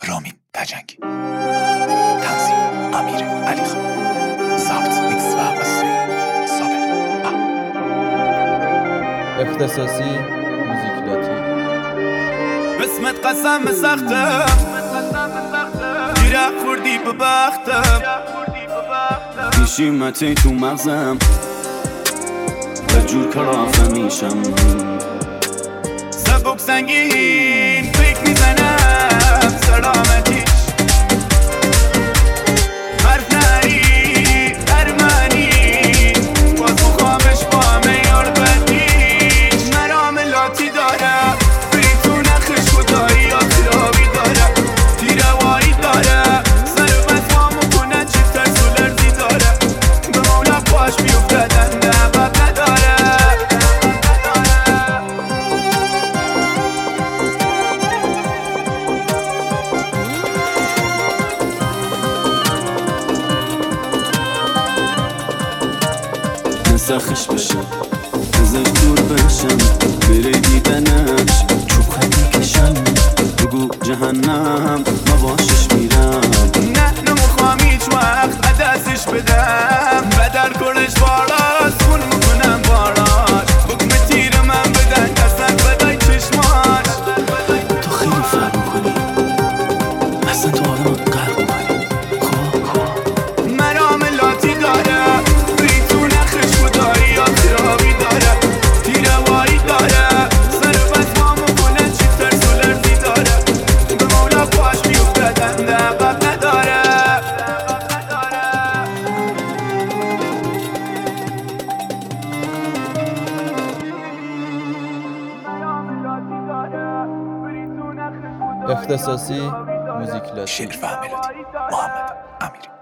رامین تجنگی، تنظیم امیر علی خان، ضبط میکس و مستری صابر اختصاصی موزیکلاتی. اسمت قسم سختم گیره خوردی به بختم، پیشیمتی تو مغزم به جور کلافه میشم، سبک سنگین فکر میزنم سلامتیش، حرف نری ارمنی باز مخامش با همه یار بدیش، مرام لاتی داره تو نخش خدایی یا خرابی داره، تیروایی داره سر بس ما مکنه چی ترس و لرزی داره، به مولا پاش میفتدن نبت نداره. نسخش بشم ازش دور بشم بره دیدنش چوب خطی کشم، بگو جهنم ما باشش میرم، نه نمخوام هیچ وقت دستش بدم، بدر کنش باراست خون میکنم باراش، حکم تیر من بدن دستن بدای چشماش، تو خیلی فرق میکنی اصلا تو آدم قرق میکنی مرام لاتی داره بری تو نخش خدایی یا خرابی داره، تیروایی داره سر بس ما مکنه چی ترس و لرزی داره، به مولا پاش میفتدن نقب نداره. اختصاصی موزیکلاتی. شعر و ملودی محمد امیری.